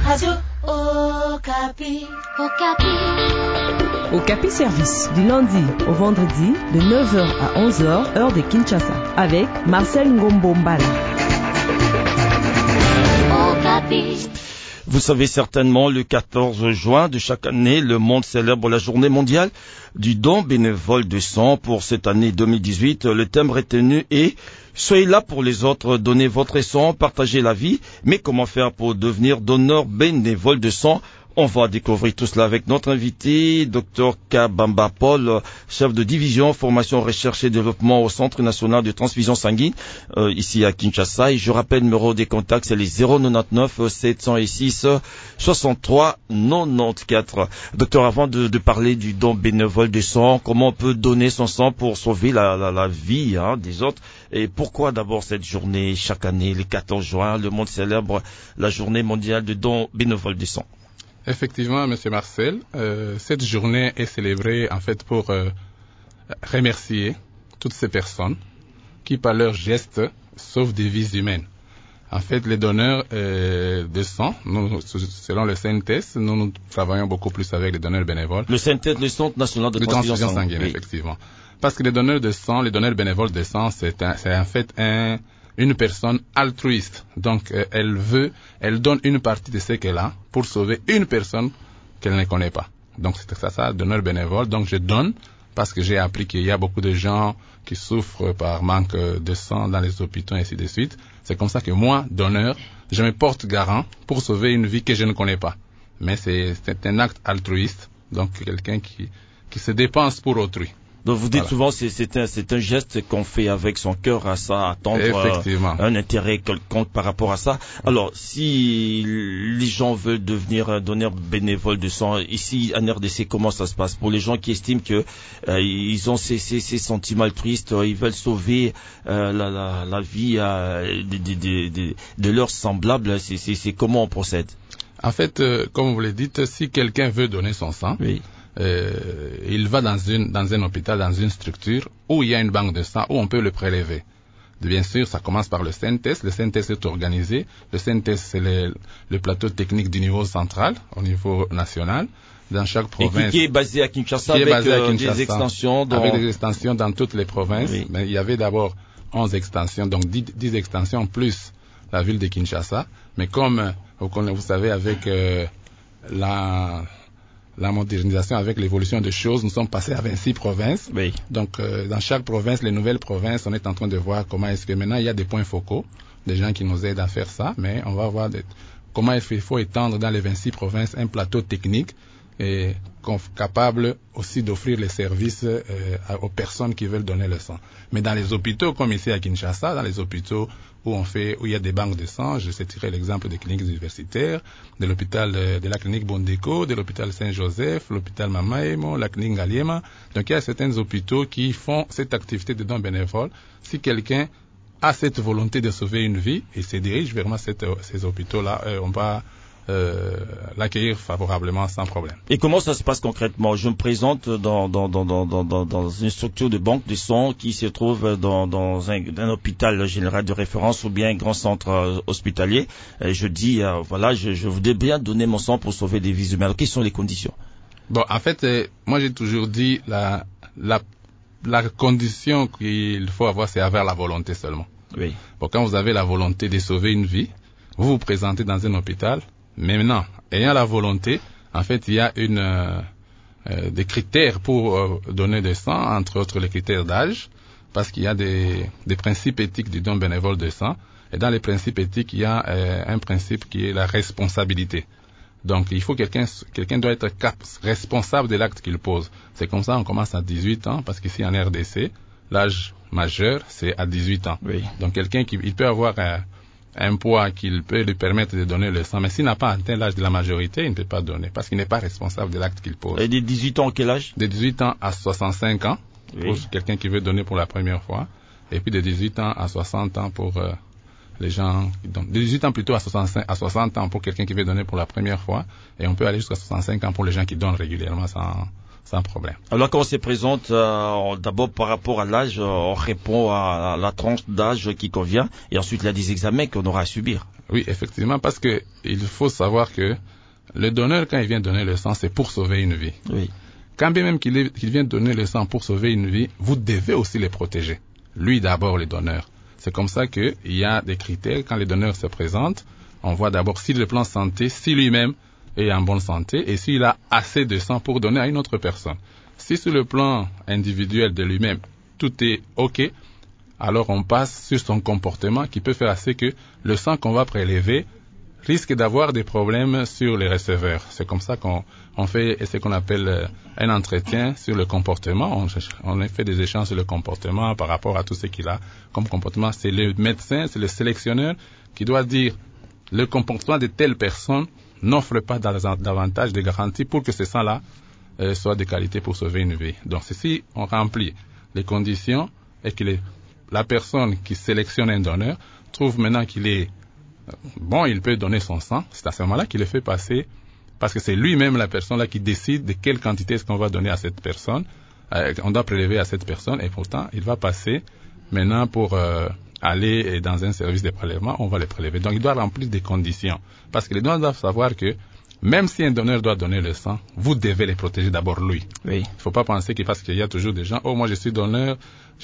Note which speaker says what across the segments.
Speaker 1: Radio Okapi.
Speaker 2: Okapi Service, du lundi au vendredi, de 9h à 11h, heure de Kinshasa, avec Marcel Ngombo-Mbala.
Speaker 1: Okapi.
Speaker 3: Vous savez certainement, le 14 juin de chaque année, le monde célèbre la journée mondiale du don bénévole de sang. Pour cette année 2018, le thème retenu est « Soyez là pour les autres, donnez votre sang, partagez la vie ». Mais comment faire pour devenir donneur bénévole de sang ? On va découvrir tout cela avec notre invité, Dr Kabamba Paul, chef de division formation, recherche et développement au Centre national de transfusion sanguine, ici à Kinshasa. Et je rappelle, le numéro des contacts, c'est les 099 706 63 94. Docteur, avant de parler du don bénévole de sang, comment on peut donner son sang pour sauver la vie des autres? Et pourquoi d'abord cette journée, chaque année, le 14 juin, le monde célèbre la journée mondiale de don bénévole de sang?
Speaker 4: Effectivement, Monsieur Marcel, cette journée est célébrée en fait pour remercier toutes ces personnes qui, par leurs gestes, sauvent des vies humaines. En fait, les donneurs de sang, nous, selon le CNTS, nous travaillons beaucoup plus avec les donneurs bénévoles.
Speaker 3: Le CNTS, le Centre national de transfusion sanguine,
Speaker 4: oui. Effectivement. Parce que les donneurs de sang, les donneurs bénévoles de sang, c'est en fait une personne altruiste. Donc, elle donne une partie de ce qu'elle a pour sauver une personne qu'elle ne connaît pas. Donc, c'est ça, donneur bénévole. Donc, je donne parce que j'ai appris qu'il y a beaucoup de gens qui souffrent par manque de sang dans les hôpitaux et ainsi de suite. C'est comme ça que moi, donneur, je me porte garant pour sauver une vie que je ne connais pas. Mais c'est un acte altruiste. Donc, quelqu'un qui se dépense pour autrui.
Speaker 3: Donc vous dites souvent c'est un geste qu'on fait avec son cœur à ça, attendre un intérêt quelconque par rapport à ça. Alors si les gens veulent devenir donneurs bénévoles de sang, ici en RDC, comment ça se passe pour les gens qui estiment que ils ont ces sentiments altruistes, ils veulent sauver la vie de leurs semblables, c'est comment on procède?
Speaker 4: En fait, comme vous le dites, si quelqu'un veut donner son sang, oui. Il va dans un hôpital, dans une structure où il y a une banque de sang, où on peut le prélever. Bien sûr, ça commence par le CNTS. Le CNTS est organisé. Le CNTS, c'est le plateau technique du niveau central, au niveau national, dans chaque province.
Speaker 3: Et qui est basé à Kinshasa, avec des extensions
Speaker 4: avec des extensions dans toutes les provinces. Oui. Mais il y avait d'abord 11 extensions, donc 10 extensions plus la ville de Kinshasa. Mais comme vous savez, avec la modernisation, avec l'évolution des choses, nous sommes passés à 26 provinces. Oui. Donc, dans chaque province, les nouvelles provinces, on est en train de voir comment est-ce que maintenant il y a des points focaux, des gens qui nous aident à faire ça, mais on va voir comment il faut étendre dans les 26 provinces un plateau technique et capable aussi d'offrir les services aux personnes qui veulent donner le sang. Mais dans les hôpitaux, comme ici à Kinshasa, dans les hôpitaux où il y a des banques de sang, je sais tirer l'exemple des cliniques universitaires, de l'hôpital de la clinique Bondeko, de l'hôpital Saint-Joseph, l'hôpital Mamaemo, la clinique Ngaliema. Donc il y a certains hôpitaux qui font cette activité de don bénévole. Si quelqu'un a cette volonté de sauver une vie et se dirige vers ces hôpitaux-là, on va l'accueillir favorablement sans problème.
Speaker 3: Et comment ça se passe concrètement? Je me présente dans une structure de banque de sang qui se trouve dans un hôpital général de référence ou bien un grand centre hospitalier. Et je dis voilà, je voudrais bien donner mon sang pour sauver des vies humaines. Alors, quelles sont les conditions?
Speaker 4: Bon, en fait, moi j'ai toujours dit la condition qu'il faut avoir, c'est avoir la volonté seulement. Oui. Bon, quand vous avez la volonté de sauver une vie, vous vous présentez dans un hôpital. Mais maintenant, ayant la volonté, en fait, il y a des critères pour donner du sang, entre autres les critères d'âge, parce qu'il y a des principes éthiques du don bénévole de sang. Et dans les principes éthiques, il y a un principe qui est la responsabilité. Donc, il faut quelqu'un doit être responsable de l'acte qu'il pose. C'est comme ça, on commence à 18 ans, parce qu'ici en RDC, l'âge majeur, c'est à 18 ans. Oui. Donc, quelqu'un il peut avoir un poids qui peut lui permettre de donner le sang. Mais s'il n'a pas atteint l'âge de la majorité, il ne peut pas donner, parce qu'il n'est pas responsable de l'acte qu'il pose.
Speaker 3: Et de 18 ans, quel âge?
Speaker 4: De 18 ans à 65 ans, oui. Pour quelqu'un qui veut donner pour la première fois. Et puis de 18 ans à 60 ans pour les gens qui donnent. De 18 ans plutôt à 60 ans pour quelqu'un qui veut donner pour la première fois. Et on peut aller jusqu'à 65 ans pour les gens qui donnent régulièrement sans problème.
Speaker 3: Alors quand on se présente, d'abord par rapport à l'âge, on répond à la tranche d'âge qui convient, et ensuite il y a des examens qu'on aura à subir.
Speaker 4: Oui, effectivement, parce que il faut savoir que le donneur, quand il vient donner le sang, c'est pour sauver une vie.
Speaker 3: Oui.
Speaker 4: Quand bien même qu'il vient donner le sang pour sauver une vie, vous devez aussi les protéger. Lui d'abord, le donneur. C'est comme ça qu'il y a des critères. Quand les donneurs se présentent, on voit d'abord si le plan santé, si lui-même est en bonne santé et s'il a assez de sang pour donner à une autre personne. Si sur le plan individuel de lui-même, tout est OK, alors on passe sur son comportement qui peut faire assez que le sang qu'on va prélever risque d'avoir des problèmes sur les receveurs. C'est comme ça qu'on fait ce qu'on appelle un entretien sur le comportement. On fait des échanges sur le comportement par rapport à tout ce qu'il a comme comportement. C'est le médecin, c'est le sélectionneur qui doit dire le comportement de telle personne n'offre pas davantage de garanties pour que ce sang-là soit de qualité pour sauver une vie. Donc si on remplit les conditions et que la personne qui sélectionne un donneur trouve maintenant qu'il est bon, il peut donner son sang, c'est à ce moment-là qu'il le fait passer, parce que c'est lui-même la personne là qui décide de quelle quantité est-ce qu'on va donner à cette personne, on doit prélever à cette personne, et pourtant il va passer maintenant pour aller dans un service de prélèvement, on va le prélever. Donc il doit remplir des conditions, parce que les donneurs doivent savoir que même si un donneur doit donner le sang, vous devez les protéger d'abord lui.
Speaker 3: Oui.
Speaker 4: Il ne faut pas penser que parce qu'il y a toujours des gens, oh moi je suis donneur,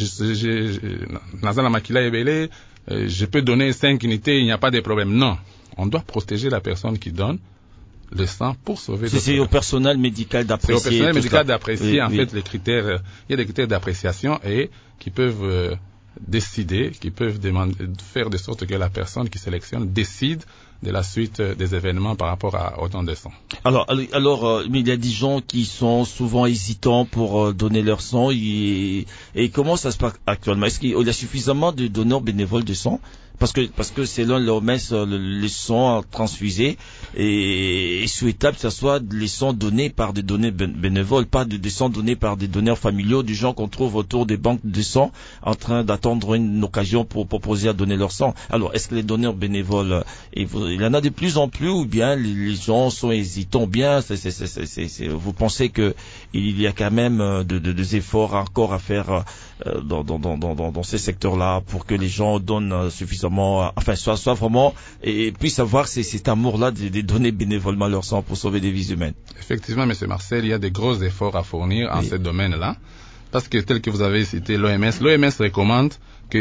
Speaker 4: Nazana Makila Ebele, je peux donner 5 unités, il n'y a pas de problème. Non, on doit protéger la personne qui donne le sang pour sauver.
Speaker 3: C'est au personnel médical d'apprécier.
Speaker 4: C'est au personnel médical d'apprécier
Speaker 3: oui.
Speaker 4: fait les critères. Il y a des critères d'appréciation et qui peuvent décider, qui peuvent faire de sorte que la personne qui sélectionne décide de la suite des événements par rapport au don de sang.
Speaker 3: Alors, mais il y a des gens qui sont souvent hésitants pour donner leur sang et comment ça se passe actuellement? Est-ce qu'il y a suffisamment de donneurs bénévoles de sang? Parce que selon l'OMS, les sangs transfusés est souhaitable que ce soit les sangs donnés par des donneurs bénévoles, pas des sangs donnés par des donneurs familiaux, des gens qu'on trouve autour des banques de sang en train d'attendre une occasion pour proposer à donner leur sang. Alors, est-ce que les donneurs bénévoles, il y en a de plus en plus ou bien les gens sont hésitants? Bien, vous pensez que il y a quand même des efforts encore à faire dans ces secteurs-là pour que les gens donnent suffisamment, enfin soit vraiment et puissent avoir cet amour-là de donner bénévolement leur sang pour sauver des vies humaines.
Speaker 4: Effectivement, M. Marcel, il y a des gros efforts à fournir en ce domaine-là, parce que tel que vous avez cité l'OMS recommande que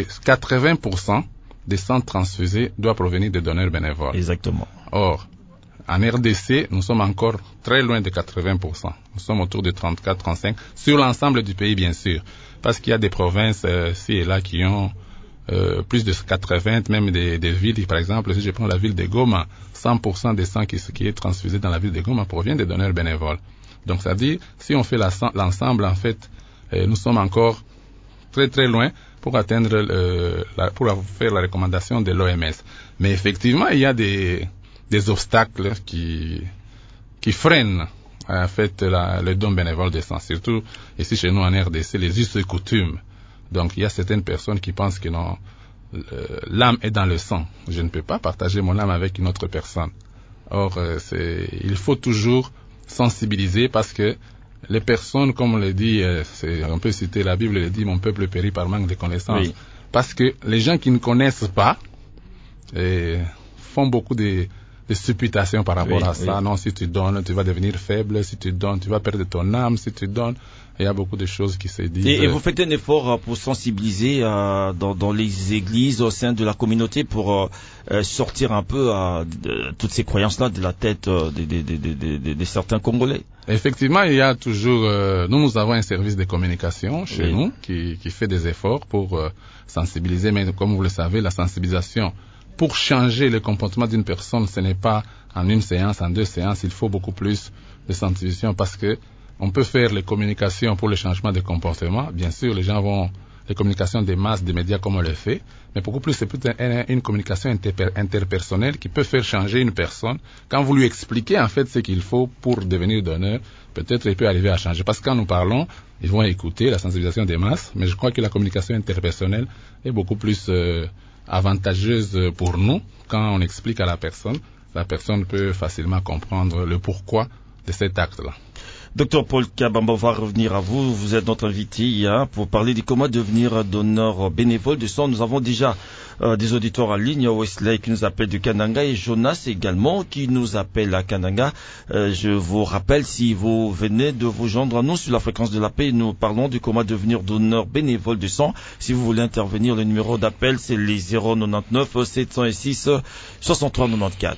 Speaker 4: 80% des sangs transfusés doivent provenir de donneurs bénévoles.
Speaker 3: Exactement.
Speaker 4: Or, en RDC, nous sommes encore très loin de 80%. Nous sommes autour de 34-35% sur l'ensemble du pays, bien sûr. Parce qu'il y a des provinces ci et là qui ont plus de 80, même des villes. Par exemple, si je prends la ville de Goma, 100% des sang qui est transfusé dans la ville de Goma provient des donneurs bénévoles. Donc, c'est-à-dire, si on fait l'ensemble, en fait, nous sommes encore très très loin pour atteindre, pour faire la recommandation de l'OMS. Mais effectivement, il y a des obstacles qui freinent en fait le don bénévole de sang, surtout ici chez nous en RDC, les us et coutumes. Donc il y a certaines personnes qui pensent que non, l'âme est dans le sang. Je ne peux pas partager mon âme avec une autre personne. Or, il faut toujours sensibiliser parce que les personnes, comme on le dit, on peut citer la Bible, elle dit mon peuple périt par manque de connaissances. Oui. Parce que les gens qui ne connaissent pas font beaucoup de supputations par rapport à ça. Oui. Non, si tu donnes, tu vas devenir faible. Si tu donnes, tu vas perdre ton âme. Si tu donnes, il y a beaucoup de choses qui se disent.
Speaker 3: Et vous faites un effort pour sensibiliser dans les églises, au sein de la communauté, pour sortir un peu de toutes ces croyances-là de la tête de certains Congolais.
Speaker 4: Effectivement, il y a toujours... nous avons un service de communication chez nous qui fait des efforts pour sensibiliser. Mais comme vous le savez, la sensibilisation... Pour changer le comportement d'une personne, ce n'est pas en une séance, en 2 séances, il faut beaucoup plus de sensibilisation parce que on peut faire les communications pour le changement de comportement. Bien sûr, les gens vont, les communications des masses, des médias comme on le fait, mais beaucoup plus c'est plutôt une communication interpersonnelle qui peut faire changer une personne. Quand vous lui expliquez en fait ce qu'il faut pour devenir donneur, peut-être il peut arriver à changer. Parce que quand nous parlons, ils vont écouter la sensibilisation des masses, mais je crois que la communication interpersonnelle est beaucoup plus avantageuse pour nous. Quand on explique à la personne peut facilement comprendre le pourquoi de cet acte-là.
Speaker 3: Docteur Paul Kabamba, on va revenir à vous. Vous êtes notre invité pour parler de comment devenir donneur bénévole de sang. Nous avons déjà des auditeurs en ligne, Wesley qui nous appelle de Kananga et Jonas également qui nous appelle à Kananga. Je vous rappelle, si vous venez de vous joindre à nous sur la fréquence de la paix, nous parlons de comment devenir donneur bénévole de sang. Si vous voulez intervenir, le numéro d'appel c'est les 099 706 63 94.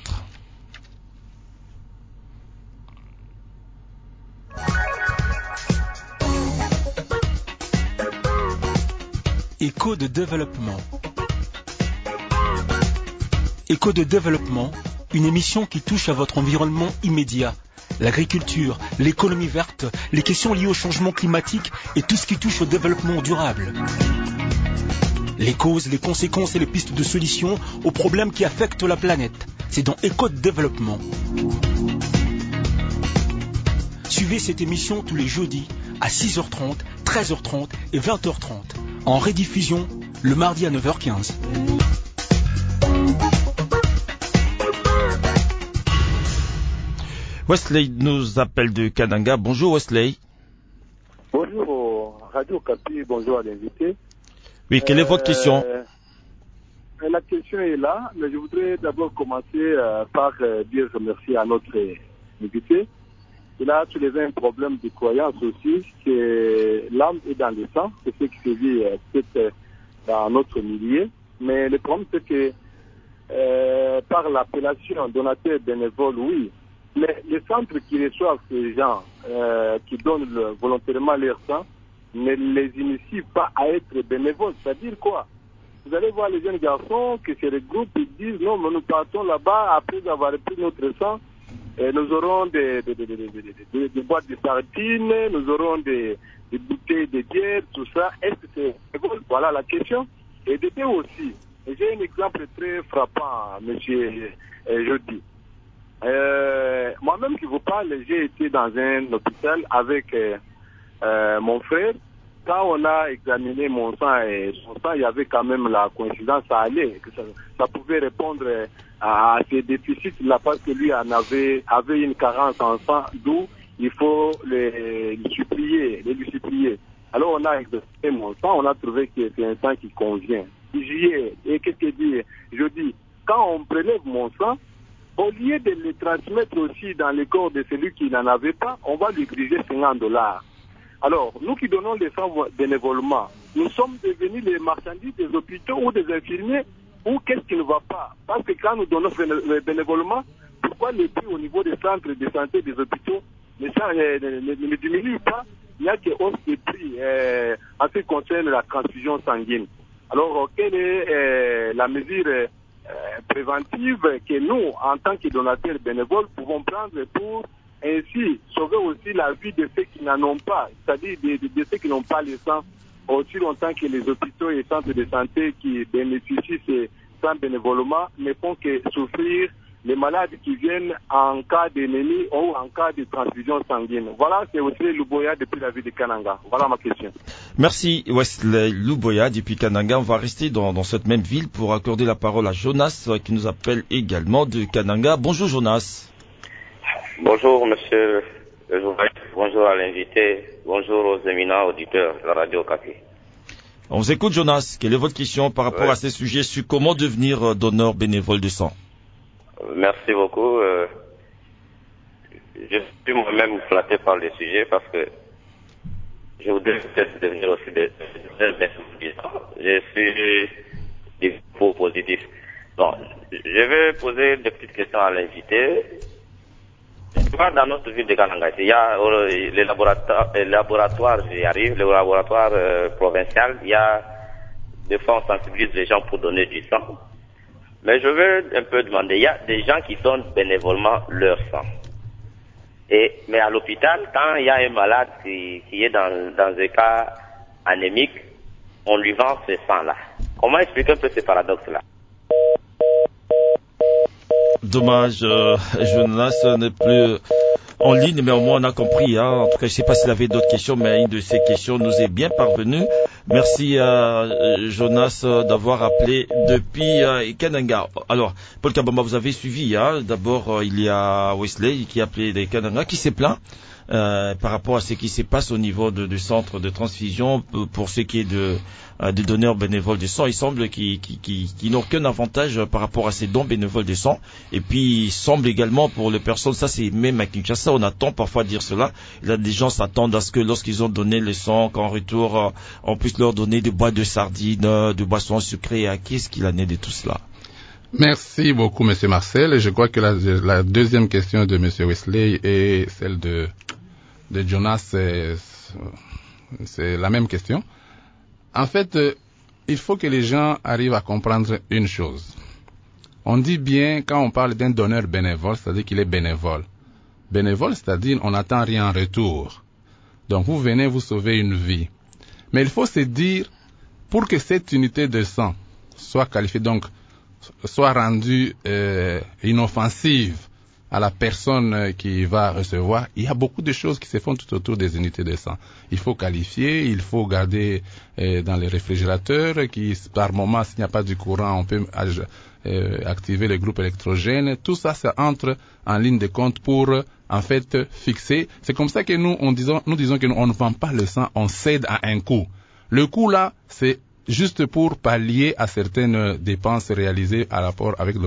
Speaker 5: Écho de développement. Écho de développement, une émission qui touche à votre environnement immédiat. L'agriculture, l'économie verte, les questions liées au changement climatique et tout ce qui touche au développement durable. Les causes, les conséquences et les pistes de solutions aux problèmes qui affectent la planète. C'est dans Écho de développement. Suivez cette émission tous les jeudis à 6h30, 13h30 et 20h30. En rediffusion, le mardi à 9h15.
Speaker 3: Wesley nous appelle de Kananga. Bonjour Wesley.
Speaker 6: Bonjour Radio Capi, bonjour à l'invité.
Speaker 3: Oui, quelle est votre question?
Speaker 6: La question est là, mais je voudrais d'abord commencer par dire merci à notre invité. Il a soulevé un problème de croyance aussi, que l'âme est dans le sang, c'est ce qui se vit peut-être dans notre milieu. Mais le problème, c'est que par l'appellation donateur bénévole, oui, mais les centres qui reçoivent ces gens qui donnent volontairement leur sang ne les initient pas à être bénévoles. C'est-à-dire quoi? Vous allez voir les jeunes garçons qui se regroupent et disent non, mais nous partons là-bas après avoir pris notre sang. Et nous aurons des boîtes de sardines, nous aurons des bouteilles de bière, tout ça. Est-ce que c'est bénévole? Voilà la question. Et de deux aussi. J'ai un exemple très frappant, monsieur Jody. Moi-même qui vous parle, j'ai été dans un hôpital avec mon frère. Quand on a examiné mon sang et son sang, il y avait quand même la coïncidence, ça allait, que ça pouvait répondre à ces déficits-là parce que lui avait une carence en sang, d'où il faut lui supplier. Alors on a examiné mon sang, on a trouvé que c'est un sang qui convient. Et qu'est-ce que je dis, quand on prélève mon sang, au lieu de le transmettre aussi dans le corps de celui qui n'en avait pas, on va lui exiger $50. Alors, nous qui donnons les sang bénévolement, nous sommes devenus les marchandises des hôpitaux ou des infirmiers, ou qu'est-ce qui ne va pas? Parce que quand nous donnons bénévolement, pourquoi les prix au niveau des centres de santé des hôpitaux ne diminuent pas? Il n'y a que hausse des prix en ce qui concerne la transfusion sanguine. Alors, quelle est la mesure préventive que nous, en tant que donateurs bénévoles, pouvons prendre pour ainsi sauver aussi la vie de ceux qui n'en ont pas, c'est-à-dire de ceux qui n'ont pas le sang, aussi longtemps que les hôpitaux et centres de santé qui bénéficient de sang bénévolement ne font que souffrir les malades qui viennent en cas d'ennemi ou en cas de transfusion sanguine. Voilà, c'est Wesley Luboya depuis la ville de Kananga. Voilà ma question.
Speaker 3: Merci Wesley Luboya depuis Kananga. On va rester dans cette même ville pour accorder la parole à Jonas qui nous appelle également de Kananga. Bonjour Jonas.
Speaker 7: Bonjour monsieur le journaliste, bonjour à l'invité, bonjour aux éminents auditeurs de la Radio Capi.
Speaker 3: On vous écoute Jonas, quelle est votre question par rapport à ces sujets sur comment devenir donneur bénévole de sang?
Speaker 7: Merci beaucoup. Je suis moi-même flatté par le sujet parce que je voudrais peut-être devenir aussi donneur bénévole de sang. Je suis du faux positif. Bon, je vais poser des petites questions à l'invité. Dans notre ville de Kananga, il y a les laboratoires, j'y arrive, le laboratoire provincial, il y a des fois on sensibilise les gens pour donner du sang. Mais je veux un peu demander, il y a des gens qui donnent bénévolement leur sang. Mais à l'hôpital, quand il y a un malade qui est dans un cas anémique, on lui vend ce sang-là. Comment expliquer un peu ce paradoxe-là?
Speaker 3: Dommage, Jonas n'est plus en ligne, mais au moins on a compris. En tout cas, je ne sais pas s'il avait d'autres questions, mais une de ces questions nous est bien parvenue. Merci à Jonas d'avoir appelé depuis Kananga. Alors, Paul Kabamba, vous avez suivi. D'abord, il y a Wesley qui a appelé des Kananga, qui s'est plaint par rapport à ce qui se passe au niveau du centre de transfusion pour ce qui est de donneurs bénévoles de sang. Il semble qu'ils n'ont aucun avantage par rapport à ces dons bénévoles de sang. Et puis, il semble également pour les personnes, ça c'est même à Kinshasa, on attend parfois à dire cela. Là, des gens s'attendent à ce que lorsqu'ils ont donné le sang, qu'en retour, on puisse leur donner des boîtes de sardines, de boissons sucrées. À qui est-ce qu'il en est de tout cela?
Speaker 4: Merci beaucoup, Monsieur Marcel. Et je crois que la deuxième question de Monsieur Wesley et celle de Jonas, c'est la même question. En fait, il faut que les gens arrivent à comprendre une chose. On dit bien, quand on parle d'un donneur bénévole, c'est-à-dire qu'il est bénévole. Bénévole, c'est-à-dire on n'attend rien en retour. Donc vous venez vous sauver une vie. Mais il faut se dire, pour que cette unité de sang soit qualifiée, donc soit rendue inoffensive à la personne qui va recevoir, il y a beaucoup de choses qui se font tout autour des unités de sang. Il faut qualifier, il faut garder dans les réfrigérateurs, par moment, s'il n'y a pas du courant, on peut activer les groupes électrogènes. Tout ça, ça entre en ligne de compte pour, en fait, fixer. C'est comme ça que nous disons que on ne vend pas le sang, on cède à un coût. Le coût là, c'est juste pour pallier à certaines dépenses réalisées à rapport avec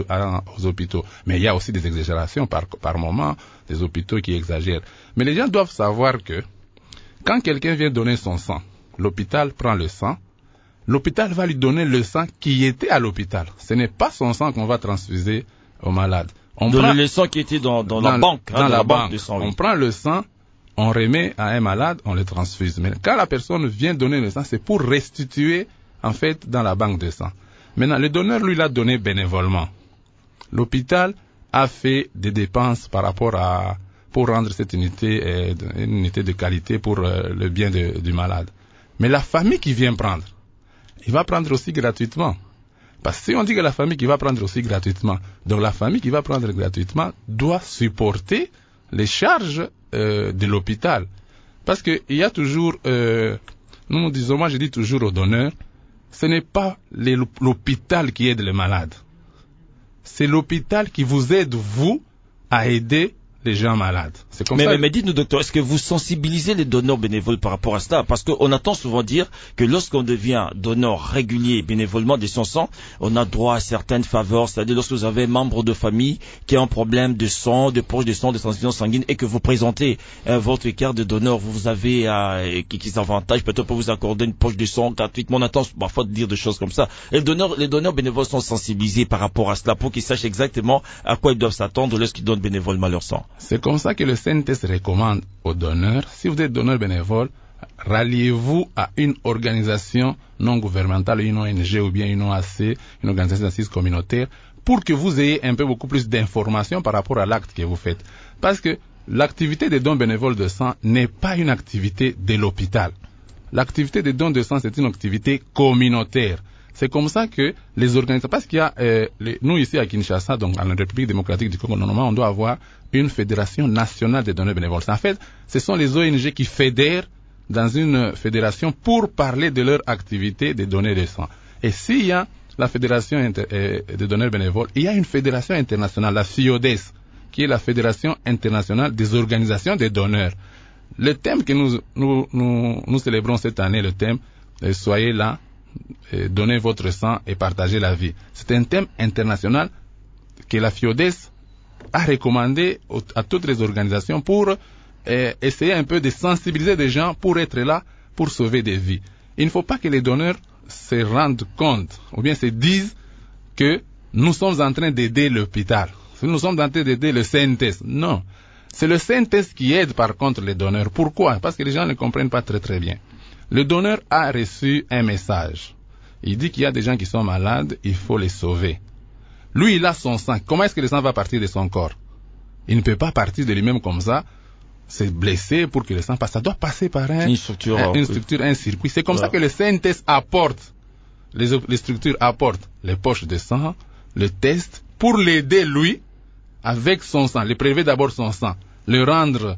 Speaker 4: aux hôpitaux. Mais il y a aussi des exagérations par moment, des hôpitaux qui exagèrent. Mais les gens doivent savoir que quand quelqu'un vient donner son sang, l'hôpital prend le sang, l'hôpital va lui donner le sang qui était à l'hôpital. Ce n'est pas son sang qu'on va transfuser au malade.
Speaker 3: Le sang qui était dans la banque, dans la banque de sang.
Speaker 4: On prend le sang, on remet à un malade, on le transfuse. Mais quand la personne vient donner le sang, c'est pour restituer, en fait, dans la banque de sang. Maintenant, le donneur, lui, l'a donné bénévolement. L'hôpital a fait des dépenses par rapport pour rendre cette unité, une unité de qualité pour le bien du malade. Mais la famille qui vient prendre, il va prendre aussi gratuitement. Parce que si on dit que la famille qui va prendre aussi gratuitement, donc la famille qui va prendre gratuitement doit supporter les charges de l'hôpital. Parce que il y a toujours, nous disons, moi je dis toujours aux donneurs, ce n'est pas l'hôpital qui aide les malades. C'est l'hôpital qui vous aide, vous, à aider les gens malades. C'est comme ça.
Speaker 3: Mais dites-nous, docteur, est-ce que vous sensibilisez les donneurs bénévoles par rapport à cela? Parce qu'on entend souvent dire que lorsqu'on devient donneur régulier bénévolement de son sang, on a droit à certaines faveurs. C'est-à-dire lorsque vous avez un membre de famille qui a un problème de sang, de poche de sang, de transfusion sanguine, et que vous présentez votre carte de donneur, vous avez quelques avantages, peut-être pour vous accorder une poche de sang gratuitement. On entend parfois dire des choses comme ça. Et les donneurs bénévoles sont sensibilisés par rapport à cela pour qu'ils sachent exactement à quoi ils doivent s'attendre lorsqu'ils donnent bénévolement leur sang.
Speaker 4: C'est comme ça que le CNTS recommande aux donneurs, si vous êtes donneur bénévole, ralliez-vous à une organisation non gouvernementale, une ONG ou bien une OAC, une organisation d'assises communautaire, pour que vous ayez un peu beaucoup plus d'informations par rapport à l'acte que vous faites. Parce que l'activité des dons bénévoles de sang n'est pas une activité de l'hôpital. L'activité des dons de sang, c'est une activité communautaire. C'est comme ça que les organisations, parce qu'il y a, nous ici à Kinshasa, donc en République démocratique du Congo, normalement, on doit avoir une fédération nationale des donneurs bénévoles. En fait, ce sont les ONG qui fédèrent dans une fédération pour parler de leur activité de donner de sang. Et s'il y a la fédération des donneurs bénévoles, il y a une fédération internationale, la FIODES, qui est la fédération internationale des organisations des donneurs. Le thème que nous célébrons cette année, le thème « Soyez là », donnez votre sang et partagez la vie. C'est un thème international que la FIODES a recommandé à toutes les organisations pour essayer un peu de sensibiliser des gens pour être là, pour sauver des vies. Il ne faut pas que les donneurs se rendent compte, ou bien se disent que nous sommes en train d'aider l'hôpital. Nous sommes en train d'aider le CNTS. Non. C'est le CNTS qui aide par contre les donneurs. Pourquoi? Parce que les gens ne comprennent pas très très bien. Le donneur a reçu un message. Il dit qu'il y a des gens qui sont malades, il faut les sauver. Lui, il a son sang. Comment est-ce que le sang va partir de son corps? Il ne peut pas partir de lui-même comme ça, se blesser pour que le sang passe. Ça doit passer par une structure, un circuit. C'est comme ça que le CNTS apporte, les structures apportent les poches de sang, le test, pour l'aider lui, avec son sang. Le prélever d'abord son sang, le rendre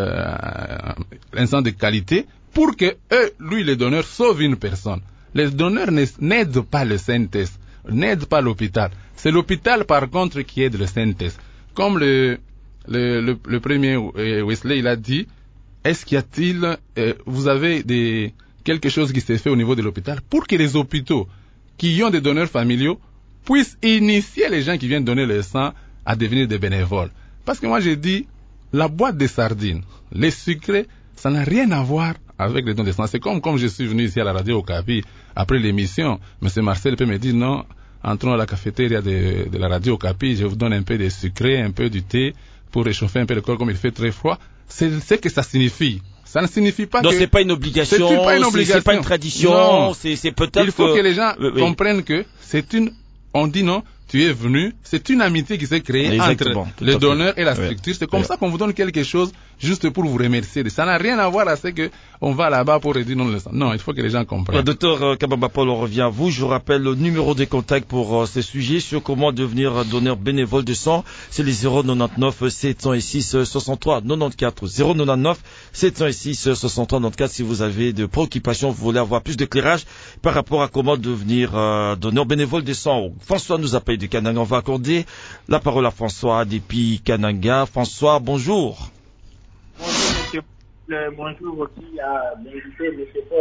Speaker 4: un sang de qualité, pour que lui, le donneur, sauve une personne. Les donneurs n'aident pas le CNTS, n'aident pas l'hôpital. C'est l'hôpital, par contre, qui aide le CNTS. Comme le premier Wesley, il a dit, est-ce qu'il y a-t-il, vous avez quelque chose qui s'est fait au niveau de l'hôpital pour que les hôpitaux qui ont des donneurs familiaux puissent initier les gens qui viennent donner le sang à devenir des bénévoles. Parce que moi j'ai dit, la boîte de sardines, les sucrés, ça n'a rien à voir avec les dons de sang. C'est comme je suis venu ici à la radio Okapi, après l'émission, M. Marcel peut me dire, non, entrons à la cafétéria de la radio Okapi, je vous donne un peu de sucré, un peu du thé, pour réchauffer un peu le corps comme il fait très froid. C'est ce que ça signifie. Ça ne signifie pas
Speaker 3: donc
Speaker 4: que...
Speaker 3: c'est pas une obligation, c'est pas une tradition,
Speaker 4: non.
Speaker 3: c'est peut-être
Speaker 4: il faut que les gens comprennent que c'est on dit non, tu es venu, c'est une amitié qui s'est créée entre le donneur et la structure. C'est comme ça qu'on vous donne quelque chose juste pour vous remercier. Ça n'a rien à voir à ce que on va là-bas pour dire non le sang. Non, il faut que les gens comprennent.
Speaker 3: Docteur Kabamba Paul, on revient à vous. Je rappelle le numéro de contact pour ces sujets sur comment devenir donneur bénévole de sang. C'est les 099 706 63 94 099 706 63 94 si vous avez de préoccupations, vous voulez avoir plus d'éclairage par rapport à comment devenir donneur bénévole de sang. François nous appelle du Kananga. On va accorder la parole à François depuis Kananga. François, bonjour.
Speaker 8: Bonjour, monsieur. Bonjour aussi à l'invité, monsieur Paul.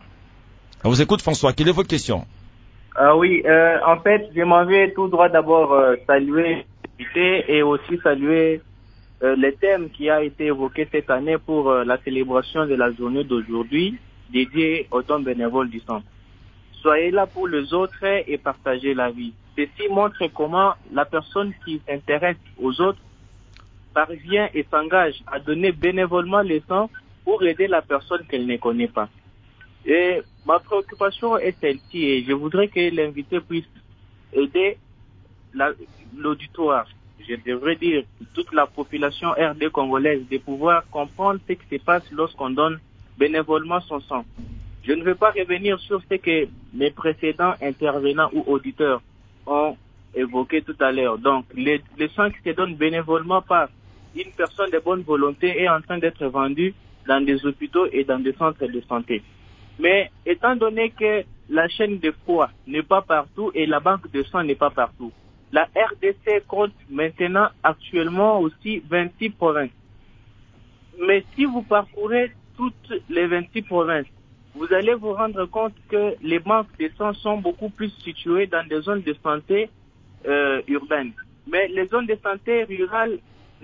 Speaker 3: On vous écoute, François. Quelle est votre question?
Speaker 8: Oui, en fait, je m'en vais tout droit d'abord saluer l'invité et aussi saluer le thème qui a été évoqué cette année pour la célébration de la journée d'aujourd'hui dédiée aux dons bénévoles du sang. Soyez là pour les autres et partagez la vie. Ceci montre comment la personne qui s'intéresse aux autres parvient et s'engage à donner bénévolement le sang pour aider la personne qu'elle ne connaît pas. Et ma préoccupation est celle-ci et je voudrais que l'invité puisse aider l'auditoire, je devrais dire toute la population RD congolaise, de pouvoir comprendre ce qui se passe lorsqu'on donne bénévolement son sang. Je ne vais pas revenir sur ce que mes précédents intervenants ou auditeurs ont évoqué tout à l'heure. Donc, le sang qui se donne bénévolement par une personne de bonne volonté est en train d'être vendu dans des hôpitaux et dans des centres de santé. Mais étant donné que la chaîne de froid n'est pas partout et la banque de sang n'est pas partout, la RDC compte maintenant actuellement aussi 26 provinces. Mais si vous parcourez toutes les 26 provinces, vous allez vous rendre compte que les banques de sang sont beaucoup plus situées dans des zones de santé urbaines. Mais les zones de santé rurales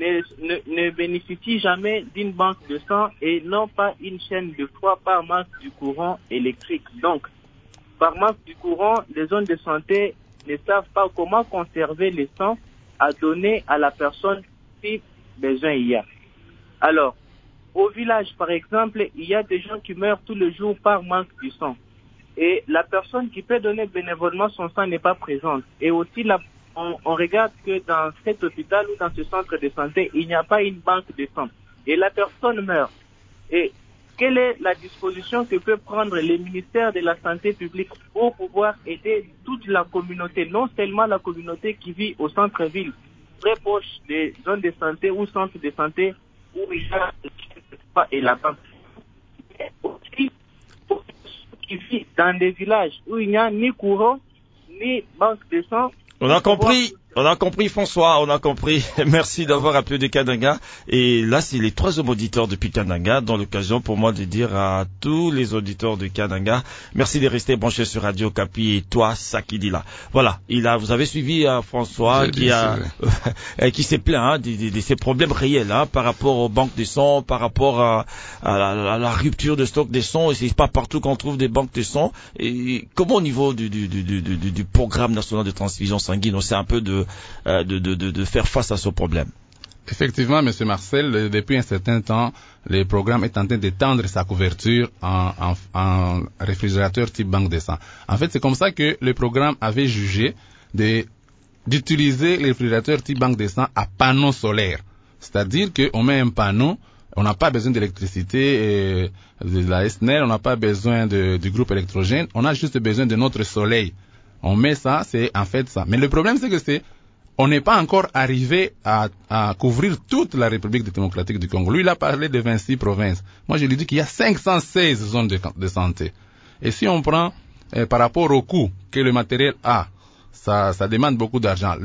Speaker 8: ne bénéficient jamais d'une banque de sang et n'ont pas une chaîne de froid par manque du courant électrique. Donc, par manque du courant, les zones de santé ne savent pas comment conserver le sang à donner à la personne si besoin il y a. Alors, au village, par exemple, il y a des gens qui meurent tous les jours par manque du sang. Et la personne qui peut donner bénévolement son sang n'est pas présente. Et aussi, on regarde que dans cet hôpital ou dans ce centre de santé, il n'y a pas une banque de sang. Et la personne meurt. Et quelle est la disposition que peut prendre le ministère de la Santé publique pour pouvoir aider toute la communauté, non seulement la communauté qui vit au centre-ville, très proche des zones de santé ou centres de santé, où il y a et la banque. Mais aussi pour ceux qui vivent dans des villages où il n'y a ni courant, ni banque de sang.
Speaker 3: On a compris François, on a compris. Merci d'avoir appelé de Kananga. Et là, c'est les 3 hommes auditeurs depuis Kananga, dans l'occasion pour moi de dire à tous les auditeurs de Kananga, merci de rester branchés sur Radio Okapi et toi, Sakidila. Voilà, vous avez suivi François qui s'est plaint de ces problèmes réels par rapport aux banques de sang, par rapport à la rupture de stock des sons. Et c'est pas partout qu'on trouve des banques de sang. Et comment au niveau du programme national de transfusion sanguine, on sait un peu de faire face à ce problème?
Speaker 4: Effectivement, Monsieur Marcel, depuis un certain temps, le programme est en train d'étendre sa couverture en réfrigérateur type banque de sang. En fait, c'est comme ça que le programme avait jugé d'utiliser les réfrigérateurs type banque de sang à panneaux solaires. C'est-à-dire qu'on met un panneau, on n'a pas besoin d'électricité de la SNEL, on n'a pas besoin du groupe électrogène, on a juste besoin de notre soleil. On met ça, c'est en fait ça. Mais le problème, c'est que on n'est pas encore arrivé à couvrir toute la République démocratique du Congo. Lui, il a parlé de 26 provinces. Moi, je lui dis qu'il y a 516 zones de santé. Et si on prend par rapport au coût que le matériel a, ça demande beaucoup d'argent.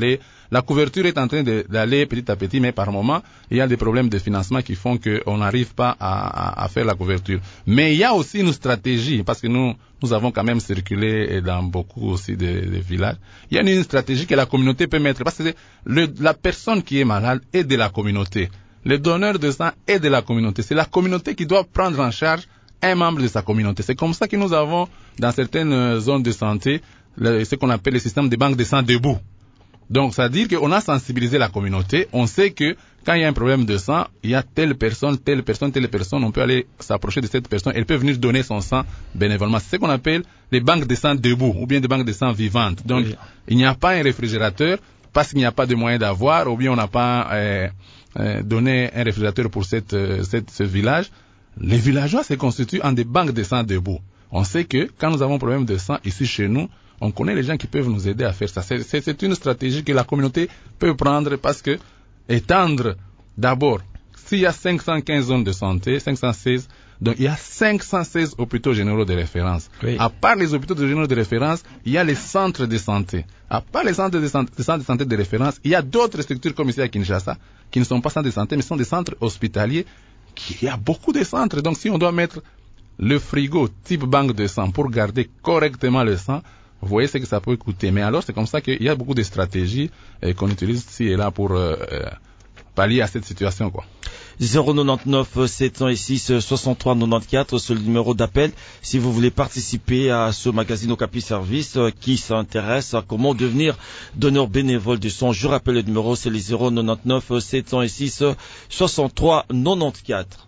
Speaker 4: la couverture est en train d'aller petit à petit, mais par moment, il y a des problèmes de financement qui font qu'on n'arrive pas à faire la couverture. Mais il y a aussi une stratégie, parce que nous avons quand même circulé dans beaucoup aussi de villages. Il y a une stratégie que la communauté peut mettre, parce que la personne qui est malade est de la communauté. Le donneur de sang est de la communauté. C'est la communauté qui doit prendre en charge un membre de sa communauté. C'est comme ça que nous avons, dans certaines zones de santé, ce qu'on appelle le système de banque de sang debout. Donc, c'est-à-dire qu'on a sensibilisé la communauté. On sait que quand il y a un problème de sang, il y a telle personne, on peut aller s'approcher de cette personne. Elle peut venir donner son sang bénévolement. C'est ce qu'on appelle les banques de sang debout ou bien des banques de sang vivantes. Donc, il n'y a pas un réfrigérateur parce qu'il n'y a pas de moyen d'avoir, ou bien on n'a pas donné un réfrigérateur pour ce village. Les villageois se constituent en des banques de sang debout. On sait que quand nous avons un problème de sang ici chez nous, on connaît les gens qui peuvent nous aider à faire ça. C'est une stratégie que la communauté peut prendre parce que étendre d'abord, s'il y a 515 zones de santé, 516, donc il y a 516 hôpitaux généraux de référence. Oui. À part les hôpitaux généraux de référence, il y a les centres de santé. À part les centres de santé de référence, il y a d'autres structures comme ici à Kinshasa qui ne sont pas centres de santé mais sont des centres hospitaliers. Il y a beaucoup de centres. Donc si on doit mettre le frigo type banque de sang pour garder correctement le sang, vous voyez ce que ça peut coûter. Mais alors c'est comme ça qu'il y a beaucoup de stratégies qu'on utilise ici et là pour pallier à cette situation, quoi.
Speaker 3: 099 706 63 94, c'est le numéro d'appel si vous voulez participer à ce magazine Okapi Service qui s'intéresse à comment devenir donneur bénévole de sang. Je rappelle le numéro, c'est les 099 706 63 94.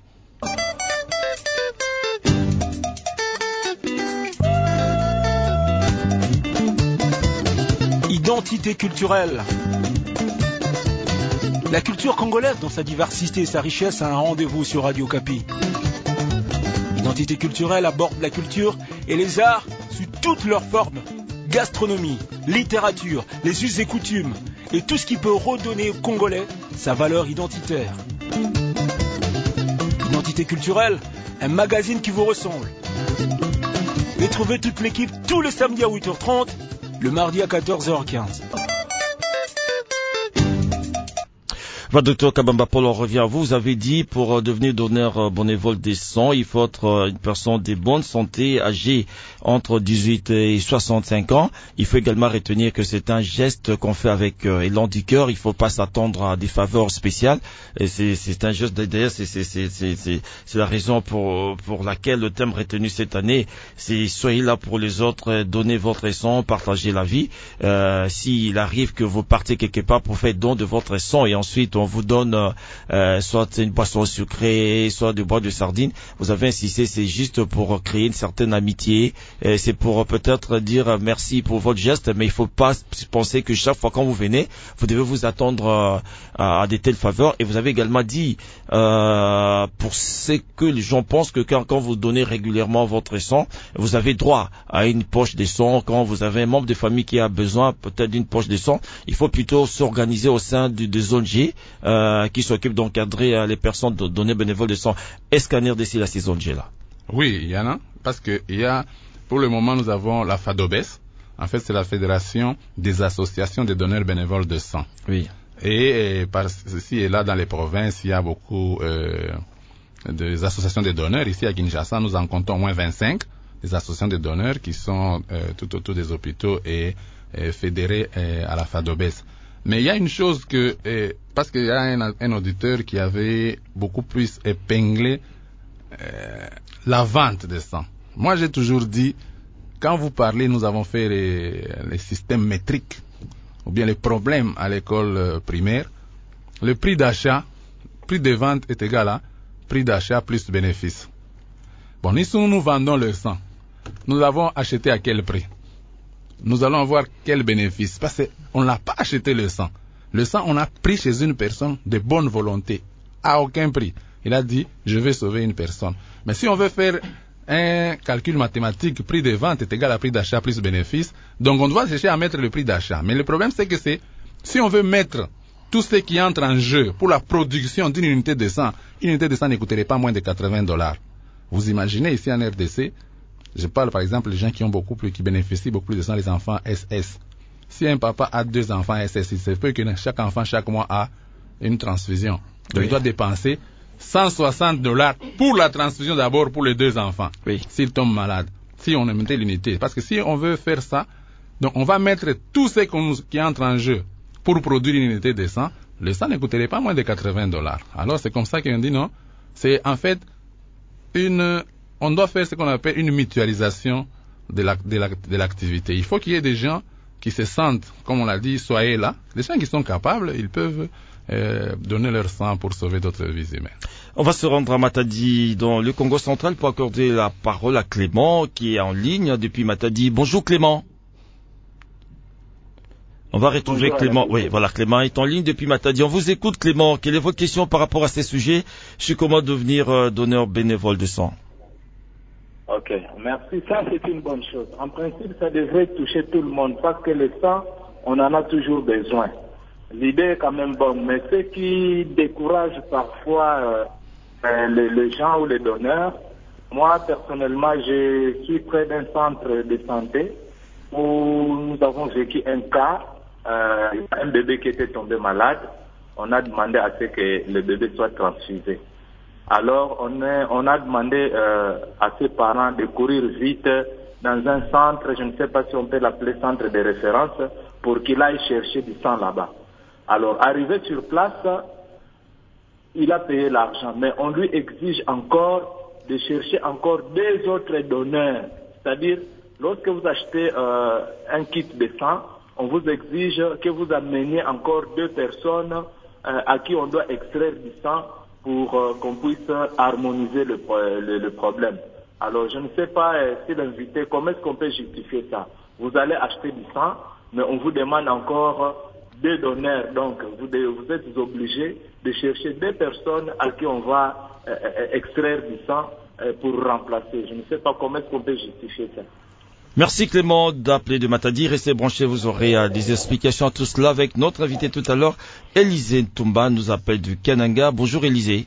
Speaker 5: Identité culturelle. La culture congolaise, dans sa diversité et sa richesse, a un rendez-vous sur Radio Okapi. Identité culturelle aborde la culture et les arts sous toutes leurs formes. Gastronomie, littérature, les us et coutumes, et tout ce qui peut redonner aux Congolais sa valeur identitaire. Identité culturelle, un magazine qui vous ressemble. Retrouvez toute l'équipe tous les samedis à 8h30, le mardi à 14h15.
Speaker 3: Docteur Kabamba Paul, on revient à vous. Vous avez dit, pour devenir donneur bénévole des sangs, il faut être une personne de bonne santé, âgée entre 18 et 65 ans. Il faut également retenir que c'est un geste qu'on fait avec élan du cœur. Il ne faut pas s'attendre à des faveurs spéciales. Et c'est un geste, d'ailleurs, c'est la raison pour laquelle le thème retenu cette année, c'est soyez là pour les autres, donnez votre sang, partagez la vie. S'il arrive que vous partez quelque part pour faire don de votre sang et ensuite on vous donne soit une boisson sucrée, soit du bois de sardines, vous avez insisté, c'est juste pour créer une certaine amitié, c'est pour peut-être dire merci pour votre geste, mais il faut pas penser que chaque fois quand vous venez, vous devez vous attendre à des telles faveurs. Et vous avez également dit, pour ce que les gens pensent, que quand vous donnez régulièrement votre sang, vous avez droit à une poche de sang. Quand vous avez un membre de famille qui a besoin peut-être d'une poche de sang, il faut plutôt s'organiser au sein de zone G, qui s'occupe d'encadrer les personnes de donner bénévoles de sang. Est-ce qu'en RDC, il y a ces zones G là?
Speaker 4: Oui, il y en a, parce que il y a, pour le moment, nous avons la FADOBES. En fait, c'est la Fédération des associations de donneurs bénévoles de sang.
Speaker 3: Oui.
Speaker 4: Et par ici et là, dans les provinces, il y a beaucoup des associations de donneurs. Ici à Kinshasa, nous en comptons au moins 25 des associations de donneurs qui sont tout autour des hôpitaux et fédérées à la FADOBES. Mais il y a une chose que, parce qu'il y a un auditeur qui avait beaucoup plus épinglé la vente de sang. Moi, j'ai toujours dit, quand vous parlez, nous avons fait les systèmes métriques, ou bien les problèmes à l'école primaire. Le prix d'achat, prix de vente est égal à prix d'achat plus bénéfice. Bon, si nous vendons le sang, nous l'avons acheté à quel prix? Nous allons avoir quel bénéfice? Parce qu'on n'a pas acheté le sang. Le sang, on a pris chez une personne de bonne volonté, à aucun prix. Il a dit, je vais sauver une personne. Mais si on veut faire un calcul mathématique, prix de vente est égal à prix d'achat plus bénéfice, donc on doit chercher à mettre le prix d'achat. Mais le problème, c'est que si on veut mettre tout ce qui entre en jeu pour la production d'une unité de sang, une unité de sang ne coûterait pas moins de $80. Vous imaginez ici en RDC, je parle par exemple des gens qui bénéficient beaucoup plus de sang, les enfants SS. Si un papa a 2 enfants, c'est peu que chaque enfant, chaque mois, a une transfusion. Donc, il doit dépenser $160 pour la transfusion d'abord pour les 2 enfants. S'ils tombent malades. Si on mettait l'unité. Parce que si on veut faire ça, donc on va mettre tout ce qui entre en jeu pour produire une unité de sang. Le sang ne coûterait pas moins de $80. Alors, c'est comme ça qu'on dit non. C'est en fait on doit faire ce qu'on appelle une mutualisation de l'activité. Il faut qu'il y ait des gens qui se sentent, comme on l'a dit, soyez là. Les gens qui sont capables, ils peuvent donner leur sang pour sauver d'autres vies humaines.
Speaker 3: On va se rendre à Matadi, dans le Congo central, pour accorder la parole à Clément, qui est en ligne depuis Matadi. Bonjour Clément. On va retrouver Clément. Oui, voilà, Clément est en ligne depuis Matadi. On vous écoute, Clément. Quelle est votre question par rapport à ces sujets sur comment devenir donneur bénévole de sang?
Speaker 9: Ok, merci. Ça, c'est une bonne chose. En principe, ça devrait toucher tout le monde parce que le sang, on en a toujours besoin. L'idée est quand même bonne, mais ce qui décourage parfois les gens ou les donneurs, moi, personnellement, je suis près d'un centre de santé où nous avons vécu un cas, un bébé qui était tombé malade. On a demandé à ce que le bébé soit transfusé. Alors, on a demandé à ses parents de courir vite dans un centre, je ne sais pas si on peut l'appeler centre de référence, pour qu'il aille chercher du sang là-bas. Alors, arrivé sur place, il a payé l'argent, mais on lui exige encore de chercher encore 2 autres donneurs. C'est-à-dire, lorsque vous achetez un kit de sang, on vous exige que vous ameniez encore 2 personnes à qui on doit extraire du sang pour qu'on puisse harmoniser le problème. Alors, je ne sais pas si l'invité, comment est-ce qu'on peut justifier ça? Vous allez acheter du sang, mais on vous demande encore 2 donneurs. Donc, vous êtes obligés de chercher 2 personnes à qui on va extraire du sang pour remplacer. Je ne sais pas comment est-ce qu'on peut justifier ça.
Speaker 3: Merci Clément d'appeler de Matadi. Restez branchés, vous aurez des explications à tout cela avec notre invité tout à l'heure. Élisée Ntumba nous appelle du Kananga. Bonjour Élisée.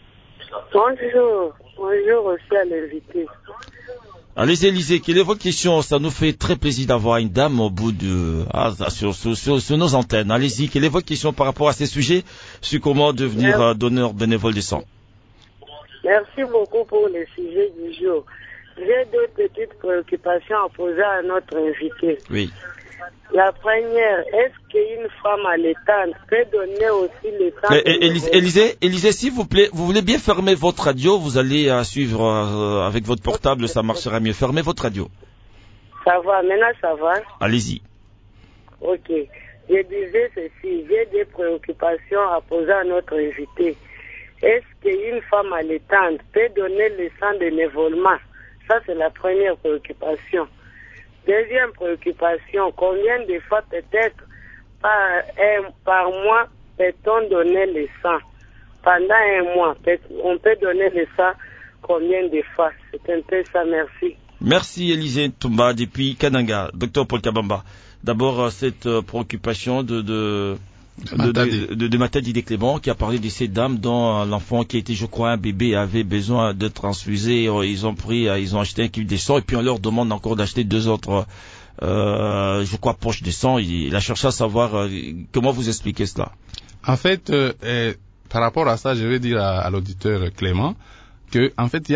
Speaker 10: Bonjour aussi à l'invité.
Speaker 3: Allez Élisée, quelle est votre question? Ça nous fait très plaisir d'avoir une dame au bout de sur nos antennes. Allez-y, quelle est votre question par rapport à ces sujets sur comment devenir donneur bénévole de sang?
Speaker 10: Merci beaucoup pour le sujet du jour. J'ai 2 petites préoccupations à poser à notre invité.
Speaker 3: Oui.
Speaker 10: La première, est-ce qu'une femme allaitante peut donner aussi le sang?
Speaker 3: Élisée, s'il vous plaît, vous voulez bien fermer votre radio, vous allez suivre avec votre portable, ça marchera mieux. Fermez votre radio.
Speaker 10: Ça va, maintenant ça va?
Speaker 3: Allez-y.
Speaker 10: Ok. Je disais ceci, j'ai 2 préoccupations à poser à notre invité. Est-ce qu'une femme allaitante peut donner le sang bénévolement? Ça, c'est la première préoccupation. Deuxième préoccupation, combien de fois peut-être par mois peut-on donner le sang? Pendant un mois, on peut donner le sang combien de fois? C'est un peu ça, merci.
Speaker 3: Merci Élisée Ntumba depuis Kananga. Docteur Paul Kabamba. D'abord, cette préoccupation de Matadi Clément qui a parlé de ces dames dont l'enfant qui était, je crois, un bébé avait besoin de transfuser. Ils ont acheté un kit de sang et puis on leur demande encore d'acheter 2 autres, je crois, poches de sang. Il a cherché à savoir comment vous expliquez cela.
Speaker 4: En fait, par rapport à ça, je vais dire à l'auditeur Clément que, en fait, il y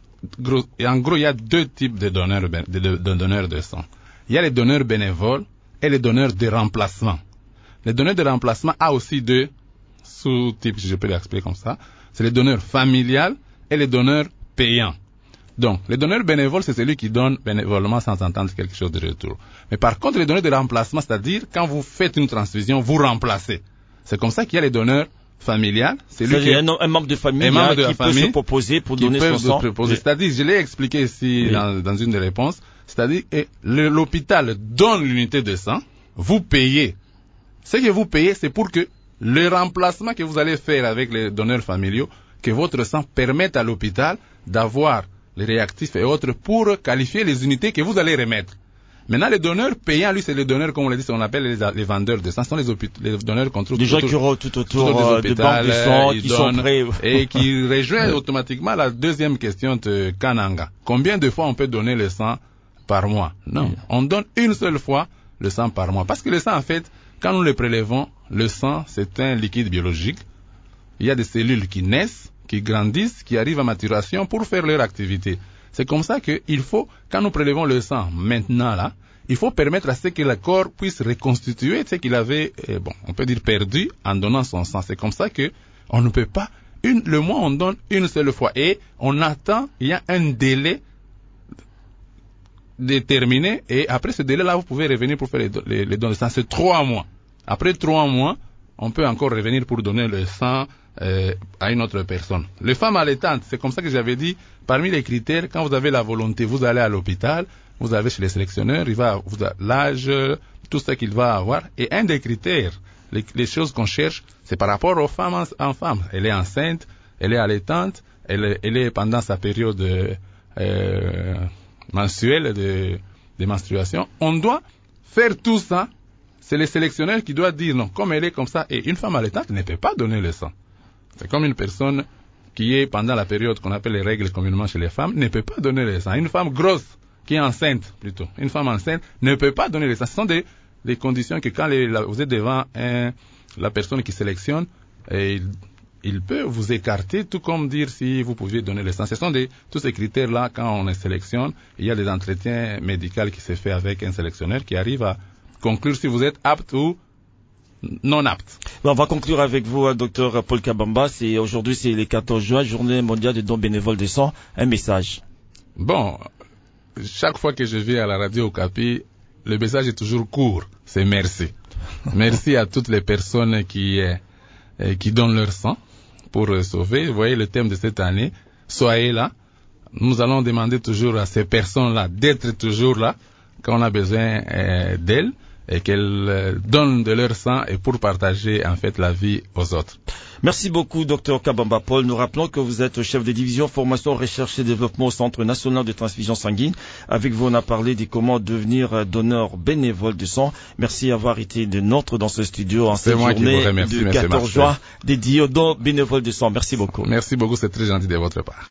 Speaker 4: a 2 types de donneurs de sang. Il y a les donneurs bénévoles et les donneurs de remplacement. Les donneurs de remplacement a aussi 2 sous-types, si je peux l'expliquer comme ça. C'est les donneurs familiales et les donneurs payants. Donc, les donneurs bénévoles, c'est celui qui donne bénévolement sans entendre quelque chose de retour. Mais par contre, les donneurs de remplacement, c'est-à-dire, quand vous faites une transfusion, vous remplacez. C'est comme ça qu'il y a les donneurs familiales. C'est
Speaker 3: un membre de famille qui peut se proposer pour donner son sang.
Speaker 4: C'est-à-dire, je l'ai expliqué ici dans une des réponses, c'est-à-dire, l'hôpital donne l'unité de sang, vous payez. Ce que vous payez, c'est pour que le remplacement que vous allez faire avec les donneurs familiaux, que votre sang permette à l'hôpital d'avoir les réactifs et autres pour qualifier les unités que vous allez remettre. Maintenant, les donneurs payants, lui, c'est les donneurs, comme on l'a dit, on appelle les vendeurs de sang. Ce sont les donneurs qu'on trouve
Speaker 3: des gens qui roulent tout autour des banques de sang, qui sont prêts.
Speaker 4: Et qui rejoignent automatiquement la deuxième question de Kananga. Combien de fois on peut donner le sang par mois? Non. On donne une seule fois, le sang par mois. Parce que le sang, en fait, quand nous le prélevons, le sang, c'est un liquide biologique. Il y a des cellules qui naissent, qui grandissent, qui arrivent à maturation pour faire leur activité. C'est comme ça qu'il faut, quand nous prélevons le sang maintenant là, il faut permettre à ce que le corps puisse reconstituer ce qu'il avait, on peut dire perdu en donnant son sang. C'est comme ça que on ne peut pas, le mois on donne une seule fois et on attend, il y a un délai déterminé et après ce délai-là, vous pouvez revenir pour faire les dons de sang. C'est 3 mois. Après 3 mois, on peut encore revenir pour donner le sang à une autre personne. Les femmes allaitantes, c'est comme ça que j'avais dit, parmi les critères, quand vous avez la volonté, vous allez à l'hôpital, vous avez chez les sélectionneurs, l'âge, tout ce qu'il va avoir. Et un des critères, les choses qu'on cherche, c'est par rapport aux femmes en femmes. Elle est enceinte, elle est allaitante, elle est pendant sa période mensuelle de menstruation. On doit faire tout ça. C'est les sélectionneurs qui doivent dire non, comme elle est comme ça. Et une femme allaitante ne peut pas donner le sang. C'est comme une personne qui est pendant la période qu'on appelle les règles communément chez les femmes, ne peut pas donner le sang. Une femme grosse, qui est enceinte plutôt, une femme enceinte ne peut pas donner le sang. Ce sont des conditions que quand vous êtes devant la personne qui sélectionne, il peut vous écarter, tout comme dire si vous pouviez donner le sang. Ce sont tous ces critères-là, quand on les sélectionne, il y a des entretiens médicaux qui se fait avec un sélectionneur qui arrive à conclure si vous êtes apte ou non apte.
Speaker 3: On va conclure avec vous, Dr Paul Kabamba. Aujourd'hui, c'est le 14 juin, journée mondiale de dons bénévoles de sang. Un message.
Speaker 4: Bon, chaque fois que je viens à la radio Okapi, le message est toujours court. C'est merci. Merci à toutes les personnes qui donnent leur sang pour sauver. Vous voyez le thème de cette année. Soyez là. Nous allons demander toujours à ces personnes-là d'être toujours là quand on a besoin d'elles et qu'elles donnent de leur sang et pour partager en fait la vie aux autres.
Speaker 3: Merci beaucoup, Dr Kabamba Paul. Nous rappelons que vous êtes chef de division formation, recherche et développement au Centre national de transfusion sanguine. Avec vous, on a parlé de comment devenir donneur bénévole de sang. Merci d'avoir été de nôtres dans ce studio en cette journée du 14 juin dédiée aux dons bénévoles de sang. Merci beaucoup.
Speaker 4: Merci beaucoup, c'est très gentil de votre part.